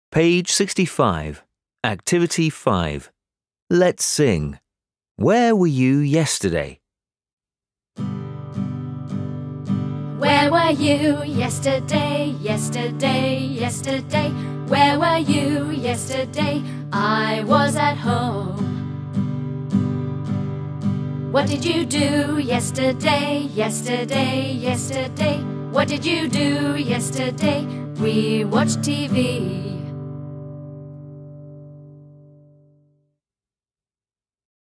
Page 65. Activity 5. Let's sing. Where were you yesterday? Where were you yesterday, yesterday, yesterday? Where were you yesterday? I was at home. What did you do yesterday, yesterday, yesterday? What did you do yesterday? We watched TV.